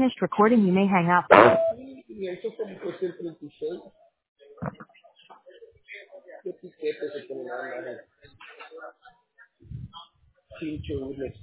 finished recording, you may hang up. Eso como que es el 36. ¿Qué etiqueta se pone la pinche Willis?